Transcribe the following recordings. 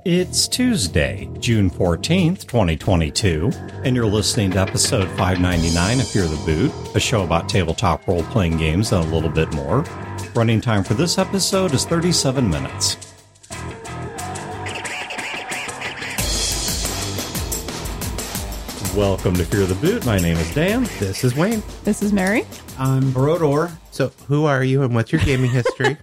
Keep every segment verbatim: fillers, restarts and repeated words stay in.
It's Tuesday, June fourteenth, twenty twenty-two, and you're listening to episode five ninety-nine of Fear the Boot, a show about tabletop role-playing games and a little bit more. Running time for this episode is thirty-seven minutes. Welcome to Fear the Boot. My name is Dan. This is Wayne. This is Mary. I'm Brodor. So, who are you and what's your gaming history?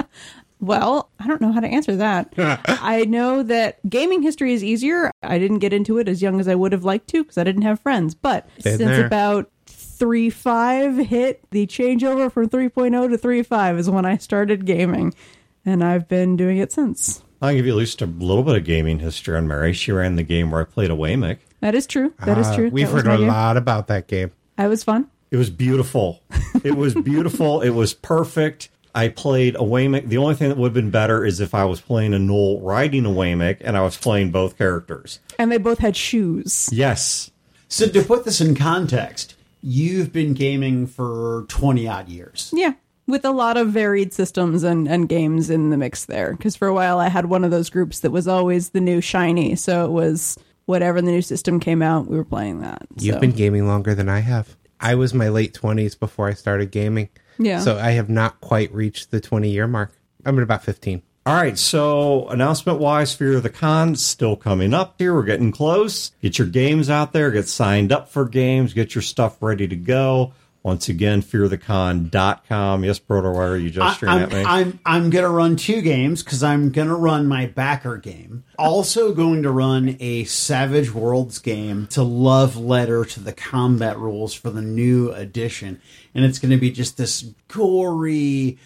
Well, I don't know how to answer that. I know that gaming history is easier. I didn't get into it as young as I would have liked to because I didn't have friends. But Been since there. about three point five hit, the changeover from three point oh to three point five is when I started gaming. And I've been doing it since. I'll give you at least a little bit of gaming history on Mary. She ran the game where I played a Waymick. That is true. That is Uh, true. We've That was heard my a game. lot about that game. It was fun. It was beautiful. It was beautiful. It was perfect. I played a Waymick. The only thing that would have been better is if I was playing a Knoll riding a Waymick and I was playing both characters. And they both had shoes. Yes. So to put this in context, you've been gaming for twenty odd years. Yeah. With a lot of varied systems and, and games in the mix there. Because for a while I had one of those groups that was always the new shiny. So it was whatever the new system came out, we were playing that. You've so. been gaming longer than I have. I was my late twenties before I started gaming. Yeah. So I have not quite reached the twenty-year mark. I'm at about fifteen. All right, so announcement-wise, Fear of the Con still coming up here. We're getting close. Get your games out there. Get signed up for games. Get your stuff ready to go. Once again, fear the con dot com. Yes, Brodor, why are you gesturing I, at me? I'm, I'm, I'm going to run two games because I'm going to run my backer game. Also going to run a Savage Worlds game to love letter to the combat rules for the new edition. And it's going to be just this gory,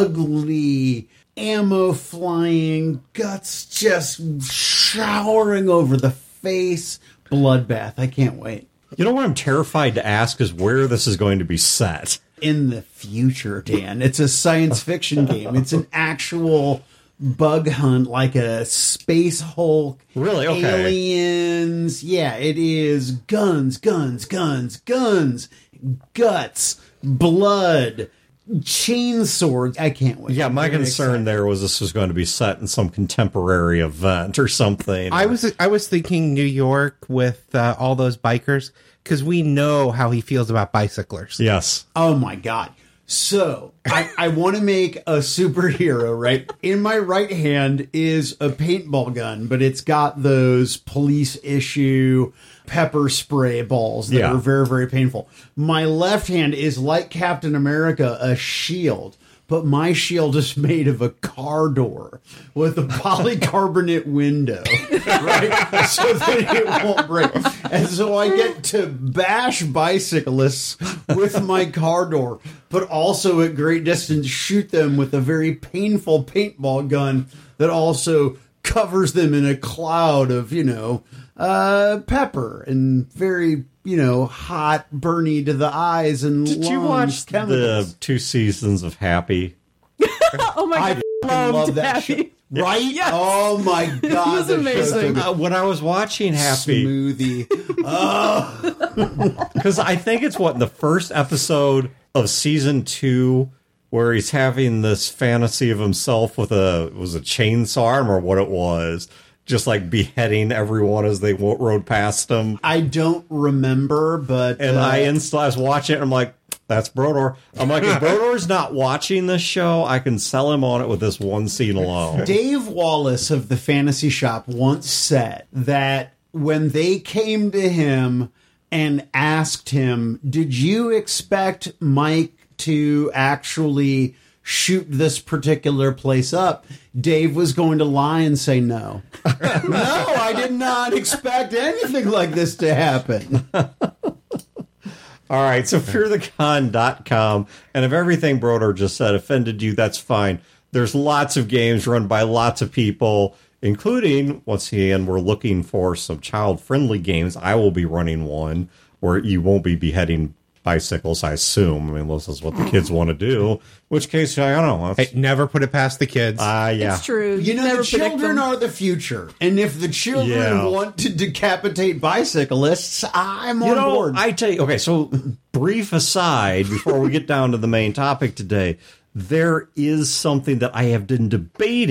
ugly, ammo flying, guts just showering over the face bloodbath. I can't wait. You know what I'm terrified to ask is where this is going to be set. In the future, Dan. It's a science fiction game. It's an actual bug hunt, like a Space Hulk. Really? Okay. Aliens. Yeah, it is guns, guns, guns, guns, guts, blood, chainswords. I can't wait. Yeah, my I'm really concern excited. there was this was going to be set in some contemporary event or something. I was I was thinking New York with uh, all those bikers because we know how he feels about bicyclers. Yes. Oh my God. So I, I want to make a superhero, right? In my right hand is a paintball gun, but it's got those police issue pepper spray balls that Yeah. are very, very painful. My left hand is like Captain America, a shield, but my shield is made of a car door with a polycarbonate window, right? So that it won't break. And so I get to bash bicyclists with my car door, but also at great distance shoot them with a very painful paintball gun that also covers them in a cloud of, you know, uh, pepper and very, you know, hot, burny to the eyes and Did lungs you watch chemicals. the two seasons of Happy? Oh my I God. f***ing love that Happy. show. Right? Yes. Oh my God. It was that show's so amazing. good. Uh, when I was watching Happy, Smoothie. because I think it's what, in the first episode of season two, where he's having this fantasy of himself with a, was a chainsaw arm or what it was, just like beheading everyone as they w- rode past him. I don't remember, but And uh, I, inst- I was watching it, and I'm like, that's Brodor. I'm like, if Brodor's not watching this show, I can sell him on it with this one scene alone. Dave Wallace of the Fantasy Shop once said that when they came to him and asked him, did you expect Mike to actually shoot this particular place up? Dave was going to lie and say no. No, I did not expect anything like this to happen. All right, so fear the con dot com, and if everything Brodor just said offended you, that's fine. There's lots of games run by lots of people, including, once again, we're looking for some child-friendly games. I will be running one where you won't be beheading bicycles, I assume. I mean, this is what the kids want to do. In which case, I don't know. Hey, never put it past the kids. Uh, yeah. It's true. You know, never the predict children them. are the future. And if the children Yeah. want to decapitate bicyclists, I'm You on know, board. I tell you, okay, so brief aside, before we get down to the main topic today, there is something that I have been debating.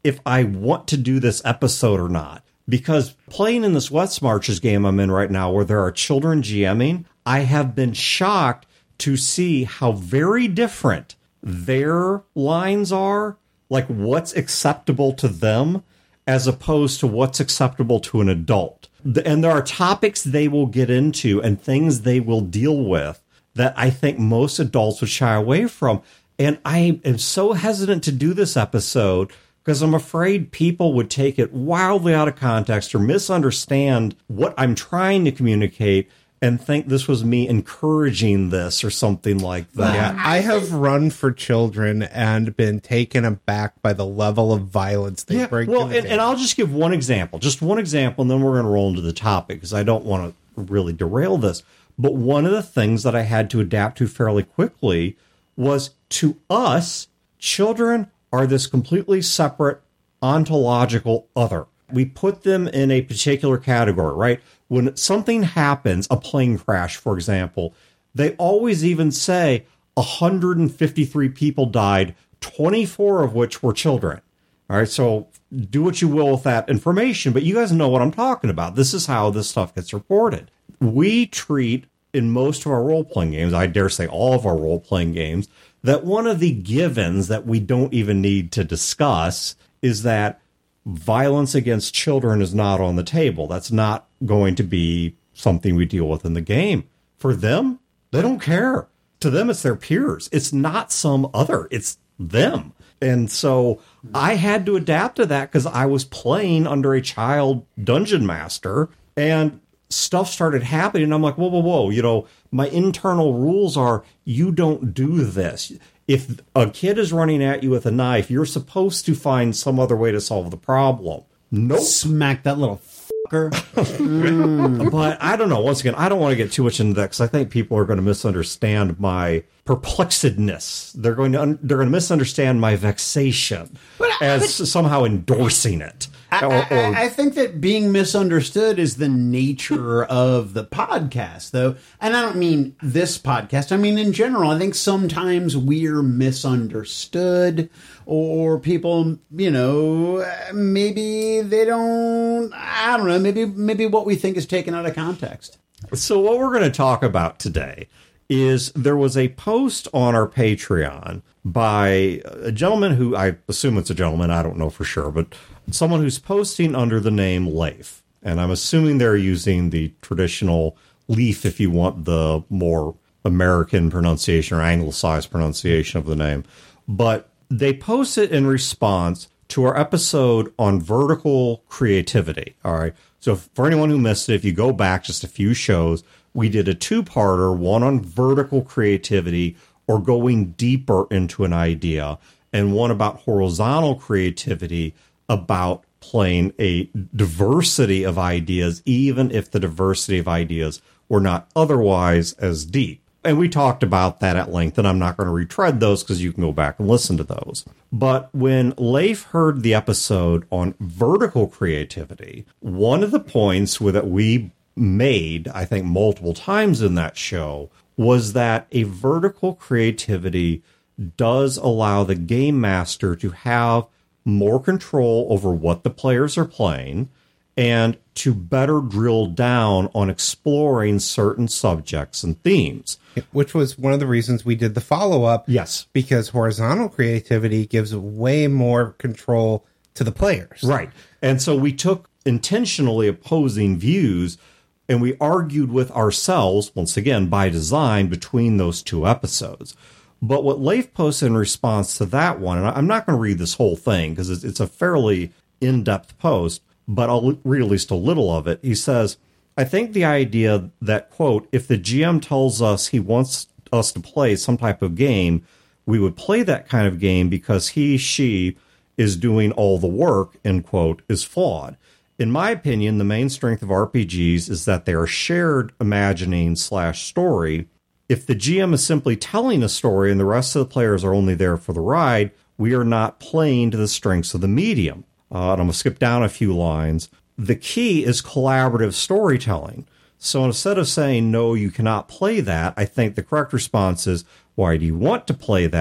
if I want to do this episode or not. Because playing in this West Marches game I'm in right now, where there are children GMing, I have been shocked to see how very different their lines are, like what's acceptable to them, as opposed to what's acceptable to an adult. And there are topics they will get into and things they will deal with that I think most adults would shy away from. And I am so hesitant to do this episode because I'm afraid people would take it wildly out of context or misunderstand what I'm trying to communicate and think this was me encouraging this or something like that. Yeah, I have run for children and been taken aback by the level of violence they Yeah, bring. well, to the and, game. and I'll just give one example, just one example, and then we're going to roll into the topic because I don't want to really derail this. But one of the things that I had to adapt to fairly quickly was, to us, children are this completely separate ontological other. We put them in a particular category, right? When something happens, a plane crash, for example, they always even say one hundred fifty-three people died, twenty-four of which were children. All right, so do what you will with that information, but you guys know what I'm talking about. This is how this stuff gets reported. We treat, in most of our role-playing games, I dare say all of our role-playing games, that one of the givens that we don't even need to discuss is that violence against children is not on the table. That's not going to be something we deal with in the game. For them, they don't care. To them, it's their peers. It's not some other. It's them. And so I had to adapt to that because I was playing under a child dungeon master and stuff started happening. And I'm like, whoa, whoa, whoa. You know, my internal rules are you don't do this. If a kid is running at you with a knife, you're supposed to find some other way to solve the problem. Nope. Smack that little fucker. Mm. But I don't know. Once again, I don't want to get too much into that because I think people are going to misunderstand my perplexedness. They're going to un- they're going to misunderstand my vexation But I- as but- somehow endorsing it. I, Or- I, or- I think that being misunderstood is the nature of the podcast, though. And I don't mean this podcast. I mean, in general, I think sometimes we're misunderstood or people, you know, maybe they don't, I don't know, maybe, maybe what we think is taken out of context. So what we're going to talk about today is there was a post on our Patreon by a gentleman who, I assume it's a gentleman, I don't know for sure, but someone who's posting under the name Leif. And I'm assuming they're using the traditional Leaf if you want the more American pronunciation or anglicized pronunciation of the name. But they post it in response to our episode on vertical creativity. All right. So for anyone who missed it, if you go back just a few shows, we did a two-parter, one on vertical creativity or going deeper into an idea, and one about horizontal creativity, about playing a diversity of ideas, even if the diversity of ideas were not otherwise as deep. And we talked about that at length, and I'm not going to retread those because you can go back and listen to those. But when Leif heard the episode on vertical creativity, one of the points that we made, I think, multiple times in that show was that a vertical creativity does allow the game master to have more control over what the players are playing and to better drill down on exploring certain subjects and themes. Which was one of the reasons we did the follow-up. Yes. Because horizontal creativity gives way more control to the players. Right. And so we took intentionally opposing views and we argued with ourselves, once again, by design, between those two episodes. But what Leif posted in response to that one, and I'm not going to read this whole thing because it's, it's a fairly in-depth post, but I'll read at least a little of it. He says, I think the idea that, quote, if the G M tells us he wants us to play some type of game, we would play that kind of game because he, she is doing all the work, end quote, is flawed. In my opinion, the main strength of R P Gs is that they are shared imagining slash story. If the G M is simply telling a story and the rest of the players are only there for the ride, we are not playing to the strengths of the medium. Uh, and I'm going to skip down a few lines. The key is collaborative storytelling. So instead of saying, no, you cannot play that, I think the correct response is, why do you want to play that?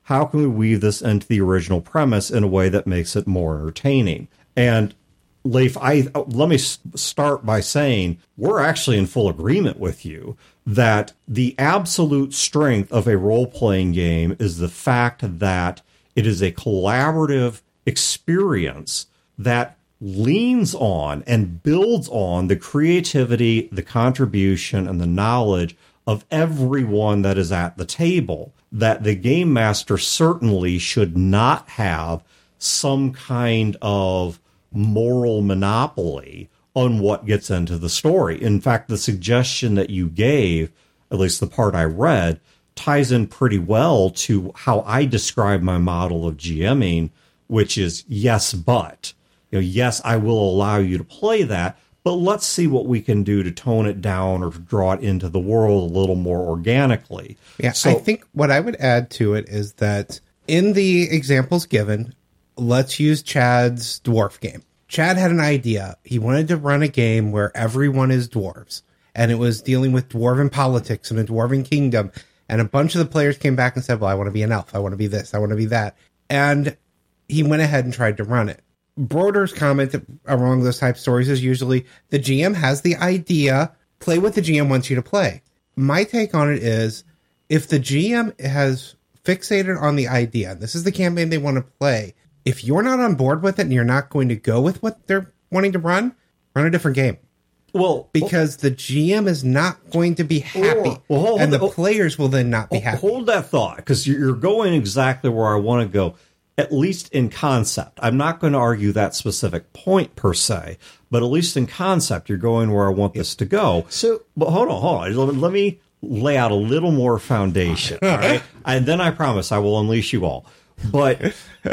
how can we weave this into the original premise in a way that makes it more entertaining? And Leif, I let me start by saying we're actually in full agreement with you that the absolute strength of a role-playing game is the fact that it is a collaborative experience that leans on and builds on the creativity, the contribution, and the knowledge of everyone that is at the table. That the game master certainly should not have some kind of moral monopoly on what gets into the story. In fact, the suggestion that you gave, at least the part I read, ties in pretty well to how I describe my model of GMing, which is yes, but. You know, yes, I will allow you to play that, but let's see what we can do to tone it down or to draw it into the world a little more organically. Yeah, so, I think what I would add to it is that in the examples given, let's use Chad's dwarf game. Chad had an idea. He wanted to run a game where everyone is dwarves, and it was dealing with dwarven politics and a dwarven kingdom. And a bunch of the players came back and said, well, I want to be an elf. I want to be this. I want to be that. And he went ahead and tried to run it. Broder's comment along those type of stories is usually the G M has the idea, play what the G M wants you to play. My take on it is if the G M has fixated on the idea, this is the campaign they want to play, if you're not on board with it and you're not going to go with what they're wanting to run, run a different game. Well, because the G M is not going to be happy, or, well, hold, and the hold, players will then not be happy. Hold that thought, because you're going exactly where I want to go, at least in concept. I'm not going to argue that specific point per se, but at least in concept, you're going where I want this to go. So, but hold on, hold on. Let me lay out a little more foundation, all right? And then I promise I will unleash you all. But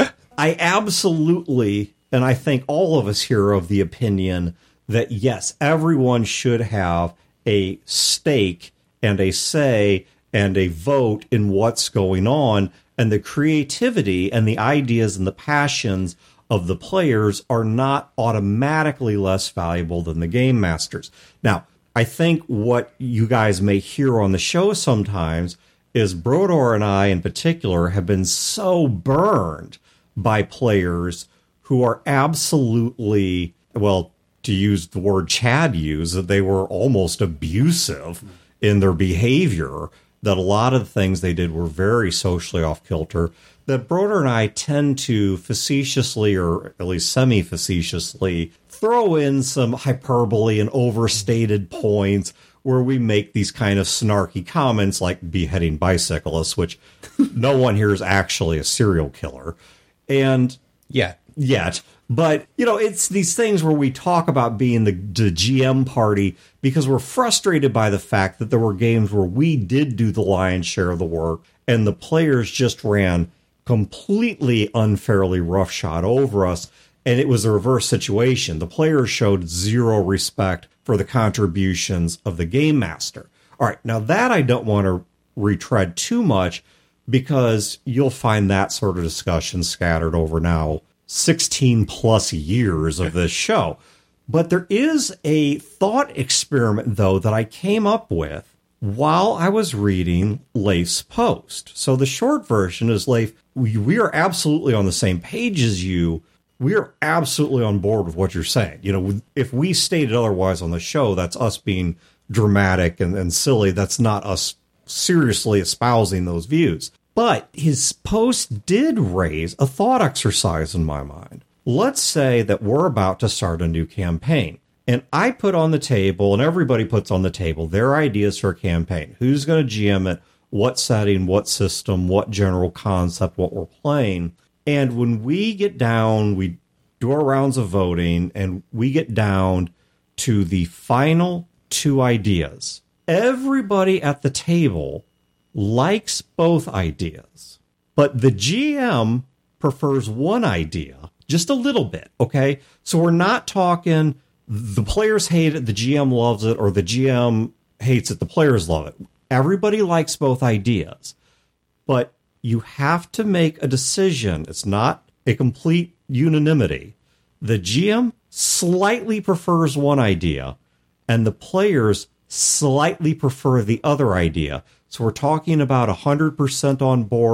I absolutely, and I think all of us here are of the opinion that, yes, everyone should have a stake and a say and a vote in what's going on, and the creativity and the ideas and the passions of the players are not automatically less valuable than the game masters. Now, I think what you guys may hear on the show sometimes is Brodor and I in particular have been so burned by players who are absolutely, well, to use the word Chad used, that they were almost abusive in their behavior, that a lot of the things they did were very socially off kilter, that Broder and I tend to facetiously, or at least semi-facetiously, throw in some hyperbole and overstated points where we make these kind of snarky comments like beheading bicyclists, which no one here is actually a serial killer. And yet, yet, but, you know, it's these things where we talk about being the, the G M party because we're frustrated by the fact that there were games where we did do the lion's share of the work and the players just ran completely unfairly roughshod over us. And it was a reverse situation. The players showed zero respect for the contributions of the game master. All right, now that I don't want to retread too much because you'll find that sort of discussion scattered over now sixteen plus years of this show. But there is a thought experiment, though, that I came up with while I was reading Leif's post. So the short version is, Leif, we, we are absolutely on the same page as you. We are absolutely on board with what you're saying. You know, if we stated otherwise on the show, that's us being dramatic and, and silly. That's not us seriously espousing those views. But his post did raise a thought exercise in my mind. Let's say that we're about to start a new campaign. And I put on the table, and everybody puts on the table, their ideas for a campaign. Who's going to G M it? What setting? What system? What general concept? What we're playing? And when we get down, we do our rounds of voting, and we get down to the final two ideas. Everybody at the table likes both ideas, but the G M prefers one idea just a little bit, okay? So we're not talking the players hate it, the G M loves it, or the G M hates it, the players love it. Everybody likes both ideas, but you have to make a decision. It's not a complete unanimity. The G M slightly prefers one idea, and the players slightly prefer the other idea. So we're talking about one hundred percent on board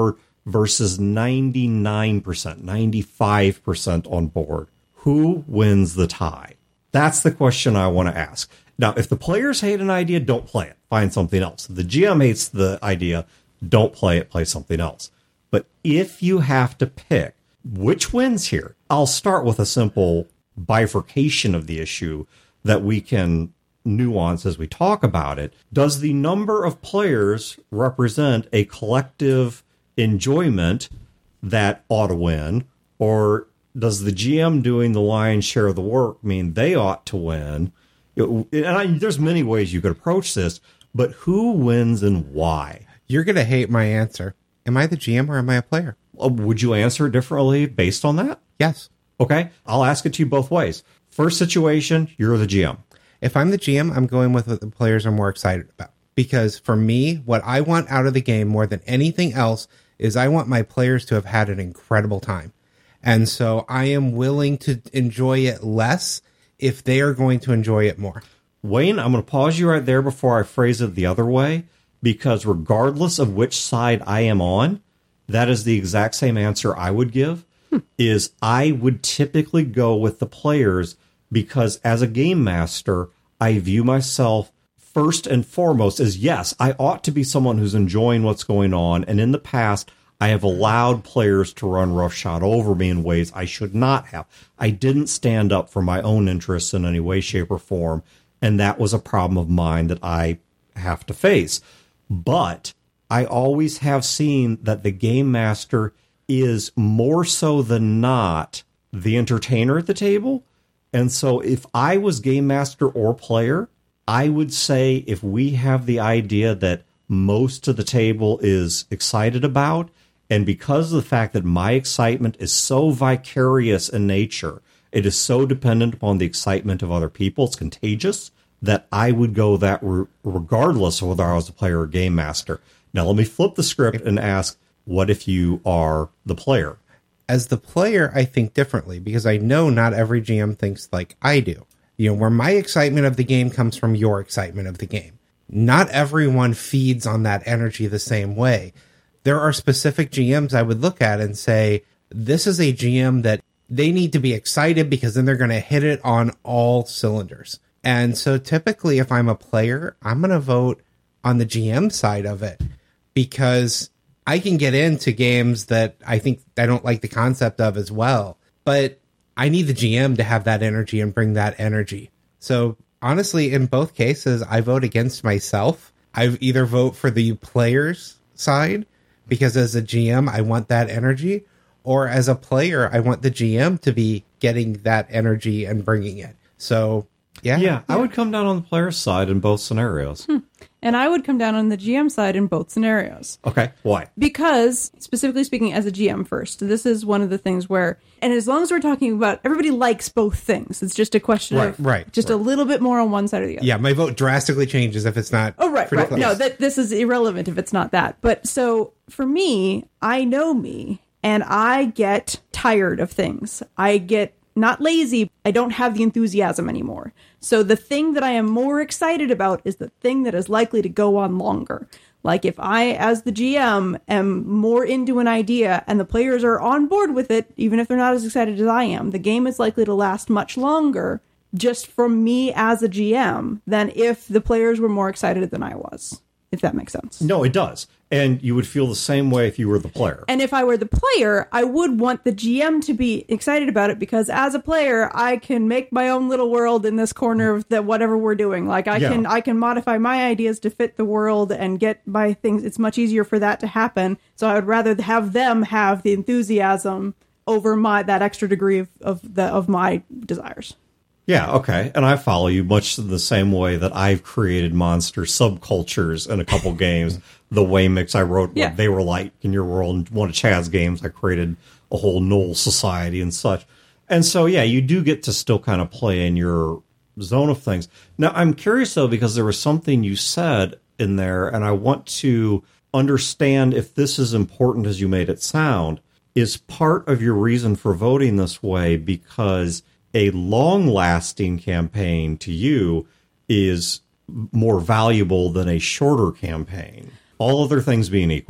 versus ninety-nine percent, ninety-five percent on board. Who wins the tie? That's the question I want to ask. Now, if the players hate an idea, don't play it. Find something else. If the G M hates the idea, don't play it. Play something else. But if you have to pick which wins here, I'll start with a simple bifurcation of the issue that we can nuance as we talk about it. Does the number of players represent a collective enjoyment that ought to win, or does the G M doing the lion's share of the work mean they ought to win? And I, there's many ways you could approach this, but who wins and why? You're going to hate my answer. Am I the G M or am I a player? Would you answer it differently based on that? Yes. Okay, I'll ask it to you both ways. First situation, you're the G M. If I'm the G M, I'm going with what the players are more excited about. Because for me, what I want out of the game more than anything else is I want my players to have had an incredible time. And so I am willing to enjoy it less if they are going to enjoy it more. Wayne, I'm going to pause you right there before I phrase it the other way, because regardless of which side I am on, that is the exact same answer I would give, hmm. is I would typically go with the players because as a game master, I view myself first and foremost as, yes, I ought to be someone who's enjoying what's going on. And in the past, I have allowed players to run roughshod over me in ways I should not have. I didn't stand up for my own interests in any way, shape, or form. And that was a problem of mine that I have to face. But I always have seen that the game master is more so than not the entertainer at the table. And so if I was game master or player, I would say if we have the idea that most of the table is excited about, and because of the fact that my excitement is so vicarious in nature, it is so dependent upon the excitement of other people, it's contagious, that I would go that route regardless of whether I was a player or game master. Now, let me flip the script and ask, what if you are the player? As the player, I think differently because I know not every G M thinks like I do. You know, where my excitement of the game comes from your excitement of the game. Not everyone feeds on that energy the same way. There are specific G Ms I would look at and say, this is a G M that they need to be excited because then they're going to hit it on all cylinders. And so typically if I'm a player, I'm going to vote on the G M side of it because I can get into games that I think I don't like the concept of as well, but I need the G M to have that energy and bring that energy. So honestly, in both cases, I vote against myself. I either vote for the player's side because as a G M, I want that energy, or as a player, I want the G M to be getting that energy and bringing it. So yeah. Yeah, I would come down on the player's side in both scenarios. Hmm. And I would come down on the G M side in both scenarios. Okay, why? Because, specifically speaking, as a G M first, this is one of the things where, and as long as we're talking about, everybody likes both things. It's just a question right, of right, just right. a little bit more on one side or the other. Yeah, my vote drastically changes if it's not. Oh, right, pretty right. close. No, that this is irrelevant if it's not that. But so for me, I know me, and I get tired of things. I get not lazy. I don't have the enthusiasm anymore. So the thing that I am more excited about is the thing that is likely to go on longer. Like if I, as the G M, am more into an idea and the players are on board with it, even if they're not as excited as I am, the game is likely to last much longer just from me as a G M than if the players were more excited than I was, if that makes sense. No, it does. And you would feel the same way if you were the player. And if I were the player, I would want the G M to be excited about it because as a player, I can make my own little world in this corner of the whatever we're doing. Like I yeah. can I can modify my ideas to fit the world and get my things. It's much easier for that to happen. So I would rather have them have the enthusiasm over my that extra degree of, of the of my desires. Yeah, okay. And I follow you much in the same way that I've created monster subcultures in a couple games. The Waymix, I wrote yeah. what they were like in your world. And one of Chad's games, I created a whole Knoll society and such. And so, yeah, you do get to still kind of play in your zone of things. Now, I'm curious, though, because there was something you said in there, and I want to understand if this is important as you made it sound. Is part of your reason for voting this way because a long-lasting campaign to you is more valuable than a shorter campaign, all other things being equal?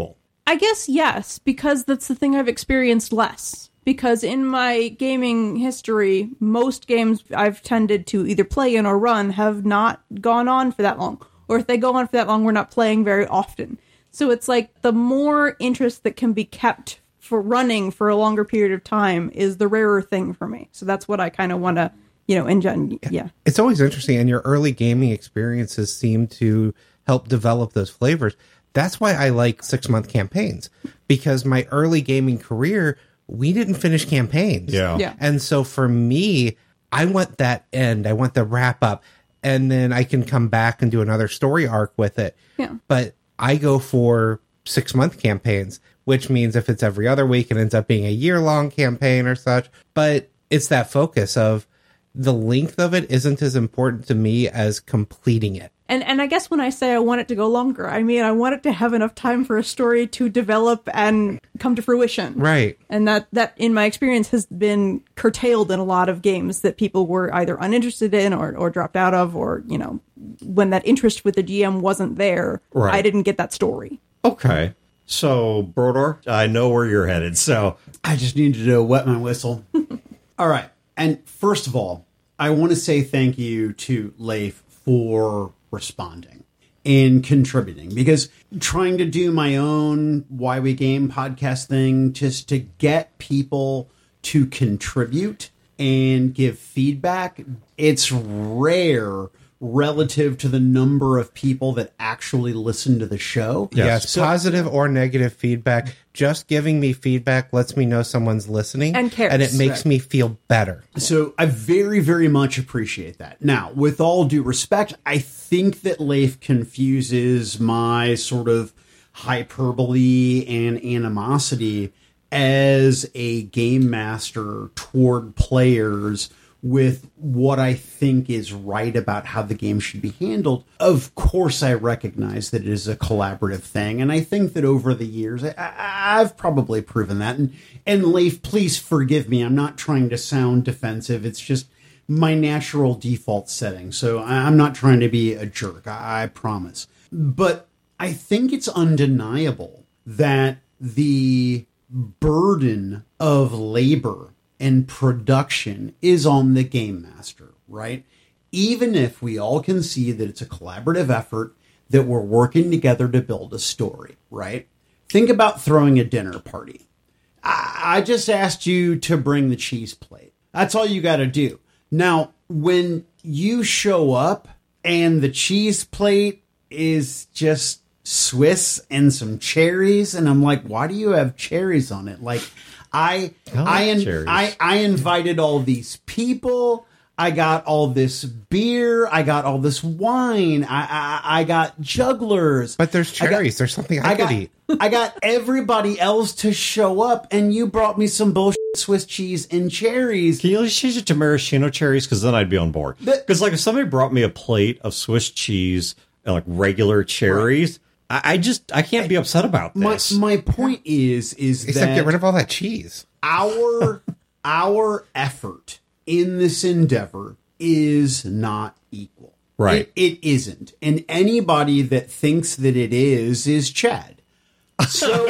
I guess yes, because that's the thing I've experienced less. Because in my gaming history, most games I've tended to either play in or run have not gone on for that long. Or if they go on for that long, we're not playing very often. So it's like the more interest that can be kept for running for a longer period of time is the rarer thing for me. So that's what I kind of want to, you know, engender. Yeah. It's always interesting. And your early gaming experiences seem to help develop those flavors. That's why I like six-month campaigns. Because my early gaming career, we didn't finish campaigns. Yeah. Yeah. And so for me, I want that end. I want the wrap up. And then I can come back and do another story arc with it. Yeah. But I go for six month campaigns, which means if it's every other week, it ends up being a year long campaign or such. But it's that focus of the length of it isn't as important to me as completing it. And and I guess when I say I want it to go longer, I mean I want it to have enough time for a story to develop and come to fruition. Right. And that, that in my experience, has been curtailed in a lot of games that people were either uninterested in or, or dropped out of, or, you know, when that interest with the G M wasn't there, Right. I didn't get that story. Okay. So, Brodor, I know where you're headed, so... I just needed to wet my whistle. All right. And first of all, I want to say thank you to Leif for responding and contributing, because trying to do my own Why We Game podcast thing just to get people to contribute and give feedback, it's rare relative to the number of people that actually listen to the show. Yes, Yes. So- positive or negative feedback. Just giving me feedback lets me know someone's listening. And cares. And it makes me feel better. So I very, very much appreciate that. Now, with all due respect, I think that Leif confuses my sort of hyperbole and animosity as a game master toward players with what I think is right about how the game should be handled. Of course, I recognize that it is a collaborative thing, and I think that over the years, I, I, I've probably proven that. And, and Leif, please forgive me. I'm not trying to sound defensive. It's just my natural default setting. So I, I'm not trying to be a jerk. I, I promise. But I think it's undeniable that the burden of labor and production is on the game master, right? Even if we all can see that it's a collaborative effort, that we're working together to build a story, right? Think about throwing a dinner party. I, I just asked you to bring the cheese plate. That's all you got to do. Now, when you show up and the cheese plate is just Swiss and some cherries, and I'm like, why do you have cherries on it? Like, I I like I, in, cherries. I I invited all these people. I got all this beer. I got all this wine. I I, I got jugglers. But there's I got- cherries. there's something I, I could got eat. I got everybody else to show up, and you brought me some bullshit Swiss cheese and cherries. Can you just change it to maraschino cherries? Because then I'd be on board. The- Because like if somebody brought me a plate of Swiss cheese and like regular cherries, I, I just I can't be upset about My this. my point is is Except that get rid of all that cheese. our our effort in this endeavor is not equal. Right. It, it isn't. And anybody that thinks that it is is Chad. So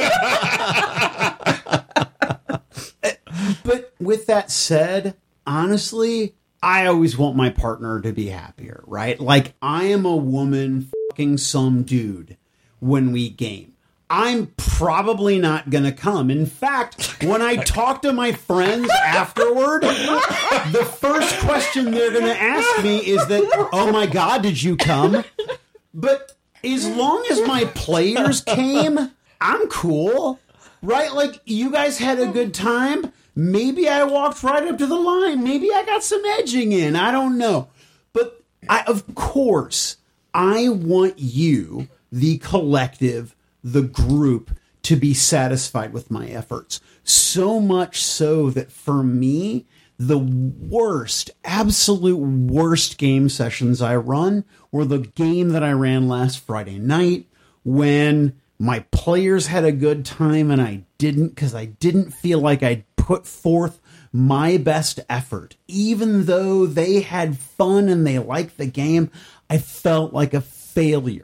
but with that said, honestly, I always want my partner to be happier, right? Like, I am a woman fucking some dude when we game. I'm probably not going to come. In fact, when I talk to my friends afterward, the first question they're going to ask me is that, oh my God, did you come? But as long as my players came, I'm cool, right? Like, you guys had a good time. Maybe I walked right up to the line. Maybe I got some edging in. I don't know. But I, of course, I want you, the collective, the group, to be satisfied with my efforts. So much so that for me, the worst, absolute worst game sessions I run were the game that I ran last Friday night when my players had a good time and I didn't, because I didn't feel like I'd put forth my best effort. Even though they had fun and they liked the game, I felt like a failure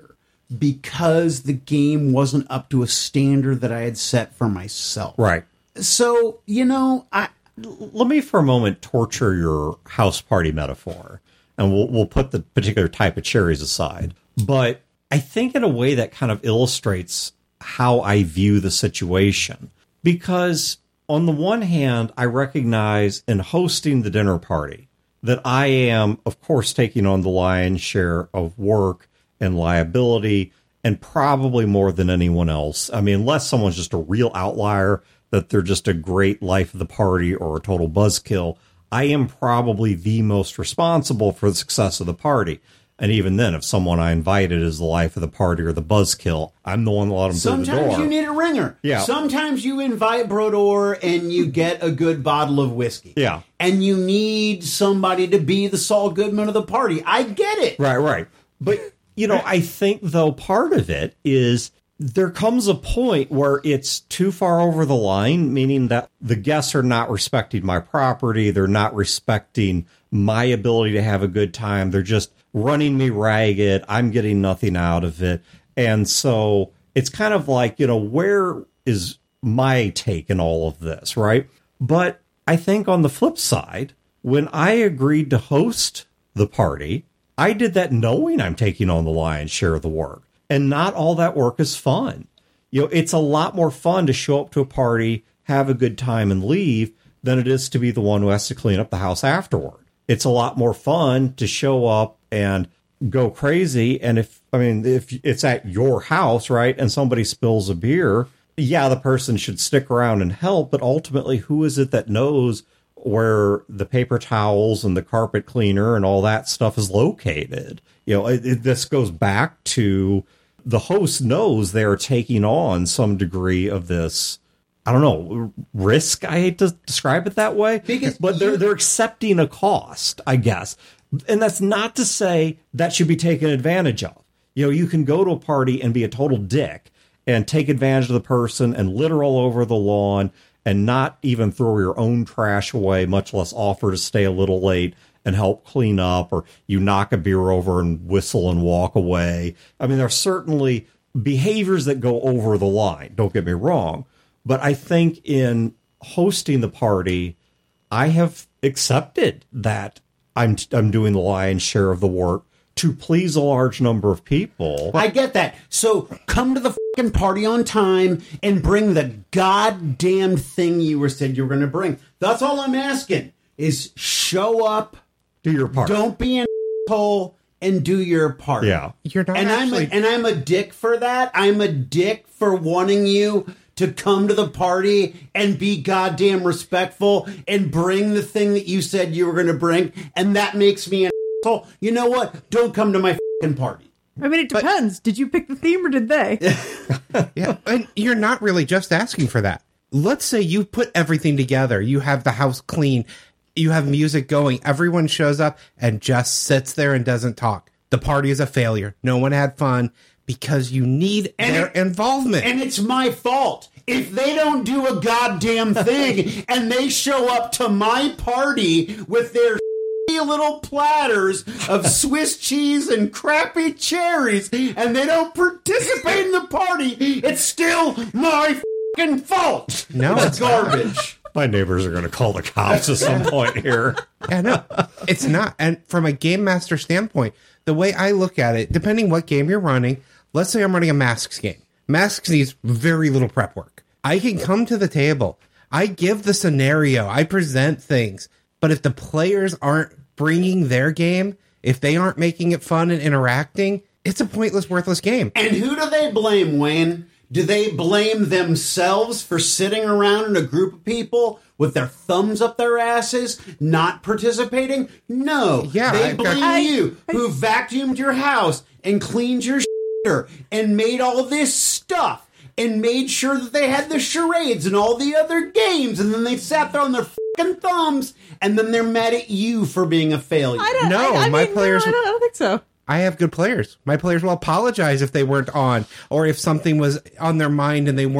because the game wasn't up to a standard that I had set for myself. Right. So, you know, I let me for a moment torture your house party metaphor, and we'll we'll put the particular type of cherries aside. But I think in a way that kind of illustrates how I view the situation. Because on the one hand, I recognize in hosting the dinner party that I am, of course, taking on the lion's share of work and liability, and probably more than anyone else. I mean, unless someone's just a real outlier, that they're just a great life of the party or a total buzzkill, I am probably the most responsible for the success of the party. And even then, if someone I invited is the life of the party or the buzzkill, I'm the one that let them through the door. Sometimes you need a ringer. Yeah. Sometimes you invite Brodor and you get a good bottle of whiskey. Yeah. And you need somebody to be the Saul Goodman of the party. I get it. Right, right. But, you know, I think, though, part of it is there comes a point where it's too far over the line, meaning that the guests are not respecting my property. They're not respecting my ability to have a good time. They're just running me ragged. I'm getting nothing out of it. And so it's kind of like, you know, where is my take in all of this, right? But I think on the flip side, when I agreed to host the party, I did that knowing I'm taking on the lion's share of the work. And not all that work is fun. You know, it's a lot more fun to show up to a party, have a good time, and leave than it is to be the one who has to clean up the house afterward. It's a lot more fun to show up and go crazy. And if, I mean, if it's at your house, right, and somebody spills a beer, yeah, the person should stick around and help. But ultimately, who is it that knows where the paper towels and the carpet cleaner and all that stuff is located? You know, it, it, this goes back to the host knows they're taking on some degree of this, I don't know, risk. I hate to describe it that way, Because but they're you- they're accepting a cost, I guess. And that's not to say that should be taken advantage of. You know, you can go to a party and be a total dick and take advantage of the person and litter all over the lawn and not even throw your own trash away, much less offer to stay a little late and help clean up, or you knock a beer over and whistle and walk away. I mean, there are certainly behaviors that go over the line, don't get me wrong. But I think in hosting the party, I have accepted that I'm I'm doing the lion's share of the work to please a large number of people. I get that. So come to the fucking party on time and bring the goddamn thing you were said you were going to bring. That's all I'm asking is show up. Do your part. Don't be an asshole and do your part. Yeah. You're not and actually... I'm a, and I'm a dick for that. I'm a dick for wanting you to come to the party and be goddamn respectful and bring the thing that you said you were going to bring, and that makes me an asshole. You know what? Don't come to my fucking party. I mean, it depends. Did you pick the theme or did they? Yeah, and you're not really just asking for that. Let's say you put everything together. You have the house clean. You have music going. Everyone shows up and just sits there and doesn't talk. The party is a failure. No one had fun because you need And their it- involvement. And it's my fault. If they don't do a goddamn thing and they show up to my party with their little platters of Swiss cheese and crappy cherries and they don't participate in the party, it's still my fucking fault. No, it's it's not. garbage. My neighbors are going to call the cops at some point here. Yeah, no, it's not. And from a game master standpoint, the way I look at it, depending what game you're running, let's say I'm running a Masks game. Masks needs very little prep work. I can come to the table. I give the scenario. I present things. But if the players aren't bringing their game, if they aren't making it fun and interacting, it's a pointless, worthless game. And who do they blame, Wayne? Do they blame themselves for sitting around in a group of people with their thumbs up their asses, not participating? No. Yeah, they I've got- blame I- you, I- who vacuumed your house and cleaned your shitter and made all this stuff and made sure that they had the charades and all the other games, and then they sat there on their fucking thumbs, and then they're mad at you for being a failure. I don't. No, I, I my mean, players- No, I, don't, I don't think so. I have good players. My players will apologize if they weren't on, or if something was on their mind and they weren't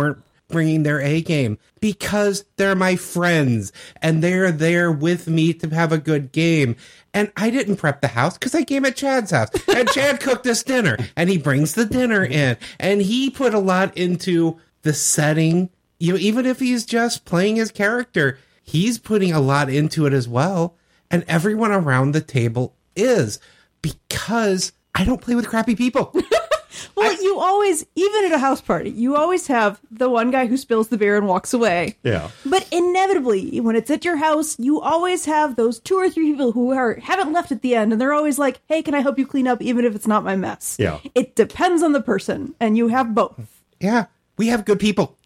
bringing their A game because they're my friends and they're there with me to have a good game. And I didn't prep the house because I came at Chad's house and Chad cooked us dinner and he brings the dinner in and he put a lot into the setting. You know, even if he's just playing his character, he's putting a lot into it as well. And everyone around the table is, because I don't play with crappy people. Well, I, you always, even at a house party, you always have the one guy who spills the beer and walks away. Yeah. But inevitably, when it's at your house, you always have those two or three people who are haven't left at the end, and they're always like, hey, can I help you clean up, even if it's not my mess? Yeah. It depends on the person, and you have both. yeah, we have good people.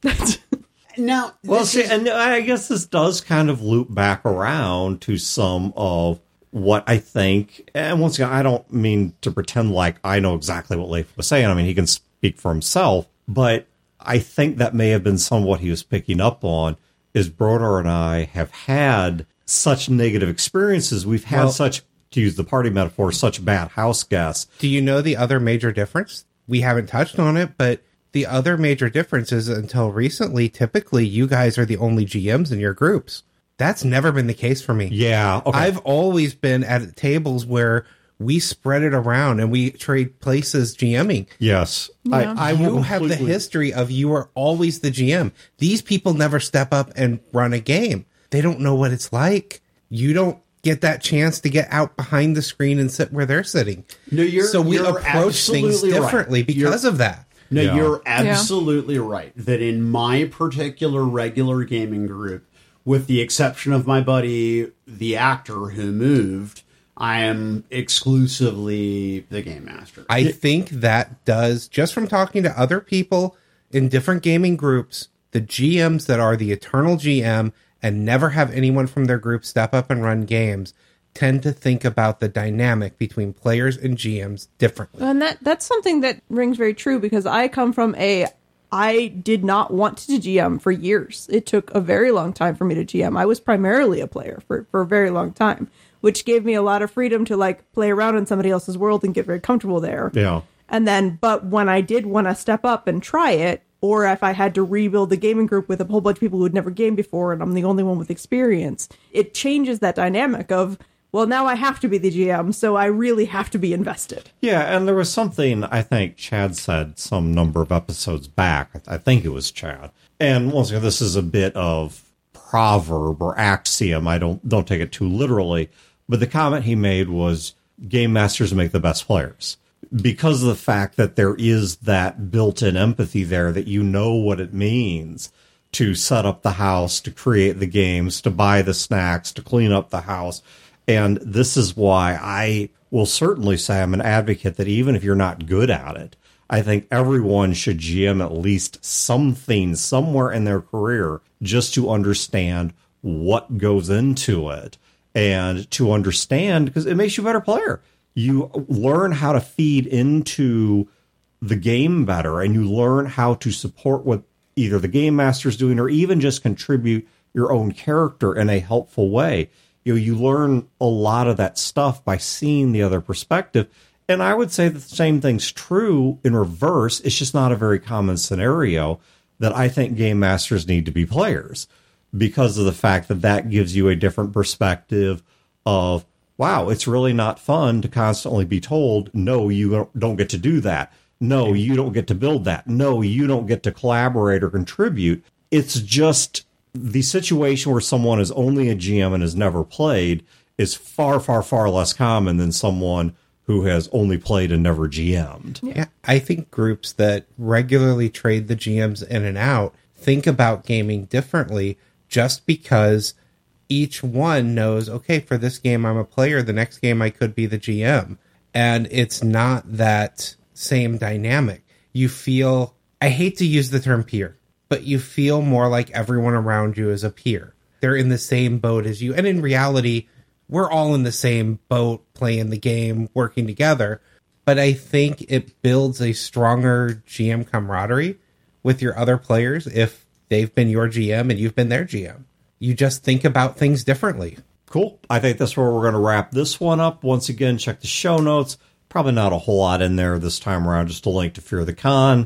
Now, Well, this see, is- and I guess this does kind of loop back around to some of what I think, and once again, I don't mean to pretend like I know exactly what Leif was saying. I mean, he can speak for himself, but I think that may have been some of what he was picking up on, is Brodeur and I have had such negative experiences. We've had Well- such, to use the party metaphor, such bad house guests. Do you know the other major difference? We haven't touched on it, but the other major difference is until recently, typically you guys are the only G Ms in your groups. That's never been the case for me. Yeah, okay. I've always been at tables where we spread it around and we trade places GMing. yes. Yeah. I, I will You have the completely- history of you are always the G M. These people never step up and run a game. They don't know what it's like. You don't get that chance to get out behind the screen and sit where they're sitting. No, you're- so we you're approach things absolutely right. differently because You're- of that. No, Yeah. you're absolutely right. That in my particular regular gaming group, with the exception of my buddy, the actor who moved, I am exclusively the game master. I think that does, just from talking to other people in different gaming groups, the G Ms that are the eternal G M and never have anyone from their group step up and run games tend to think about the dynamic between players and G Ms differently. And that that's something that rings very true, because I come from a I did not want to G M for years. It took a very long time for me to G M. I was primarily a player for, for a very long time, which gave me a lot of freedom to like play around in somebody else's world and get very comfortable there. Yeah. And then, but when I did want to step up and try it, or if I had to rebuild the gaming group with a whole bunch of people who had never gamed before and I'm the only one with experience, it changes that dynamic of, well, now I have to be the G M, so I really have to be invested. Yeah, and there was something I think Chad said some number of episodes back. I think it was Chad. And once again, this is a bit of proverb or axiom. I don't don't take it too literally. But the comment he made was game masters make the best players. Because of the fact that there is that built-in empathy there, that you know what it means to set up the house, to create the games, to buy the snacks, to clean up the house. And this is why I will certainly say I'm an advocate that even if you're not good at it, I think everyone should G M at least something somewhere in their career just to understand what goes into it and to understand, because it makes you a better player. You learn how to feed into the game better, and you learn how to support what either the game master's doing or even just contribute your own character in a helpful way. You know, you learn a lot of that stuff by seeing the other perspective. And I would say that the same thing's true in reverse. It's just not a very common scenario that I think game masters need to be players, because of the fact that that gives you a different perspective of, wow, it's really not fun to constantly be told, no, you don't get to do that. No, you don't get to build that. No, you don't get to collaborate or contribute. It's just the situation where someone is only a G M and has never played is far, far, far less common than someone who has only played and never G M'd. Yeah, I think groups that regularly trade the G Ms in and out think about gaming differently, just because each one knows, okay, for this game I'm a player, the next game I could be the G M. And it's not that same dynamic. You feel, I hate to use the term peer, but you feel more like everyone around you is a peer. They're in the same boat as you. And in reality, we're all in the same boat, playing the game, working together. But I think it builds a stronger G M camaraderie with your other players if they've been your G M and you've been their G M. You just think about things differently. Cool. I think that's where we're going to wrap this one up. Once again, check the show notes. Probably not a whole lot in there this time around, just a link to Fear the Con.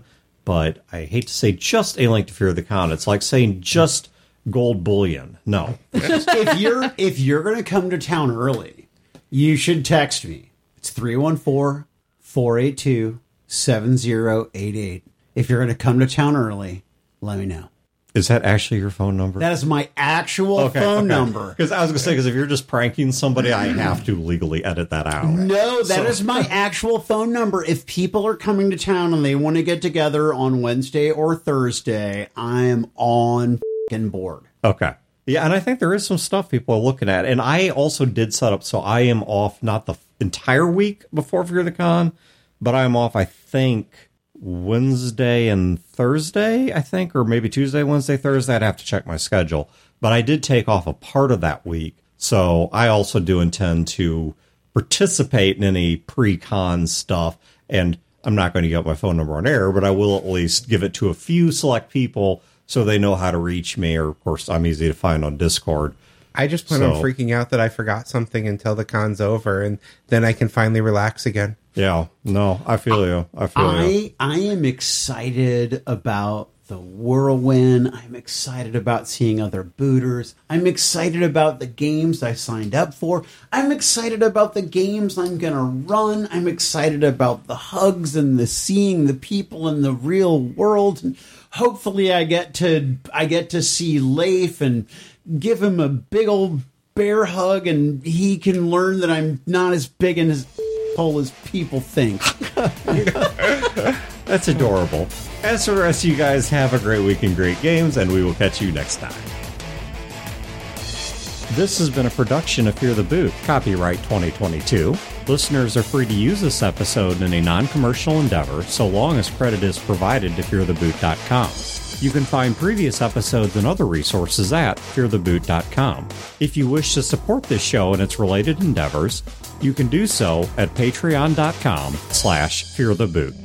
but I hate to say just a link to Fear the Con. It's like saying just gold bullion. No. if you're if you're going to come to town early, you should text me. It's three one four, four eight two, seven zero eight eight. If you're going to come to town early, let me know. Is that actually your phone number? That is my actual okay, phone okay. number. Because I was going to say, because if you're just pranking somebody, I have to legally edit that out. No, that So- is my actual phone number. If people are coming to town and they want to get together on Wednesday or Thursday, I am on f***ing board. Okay. Yeah, and I think there is some stuff people are looking at. And I also did set up, so I am off not the entire week before Fear the Con, but I'm off, I think, Wednesday and Thursday, I think, or maybe Tuesday, Wednesday, Thursday. I'd have to check my schedule. But I did take off a part of that week. So I also do intend to participate in any pre-con stuff. And I'm not going to get my phone number on air, but I will at least give it to a few select people so they know how to reach me. Or, of course, I'm easy to find on Discord. I just plan So- on freaking out that I forgot something until the con's over, and then I can finally relax again. Yeah, no, I feel you. I feel you. I I am excited about the whirlwind. I'm excited about seeing other booters. I'm excited about the games I signed up for. I'm excited about the games I'm going to run. I'm excited about the hugs and the seeing the people in the real world. And hopefully I get to I get to see Leif and give him a big old bear hug, and he can learn that I'm not as big in his hole as people think. That's adorable. As for the rest of you guys, have a great week and great games, and we will catch you next time. This has been a production of Fear the Boot, copyright twenty twenty-two. Listeners are free to use this episode in a non-commercial endeavor, so long as credit is provided to fear the boot dot com. You can find previous episodes and other resources at fear the boot dot com. If you wish to support this show and its related endeavors, you can do so at patreon dot com slash fear the boot.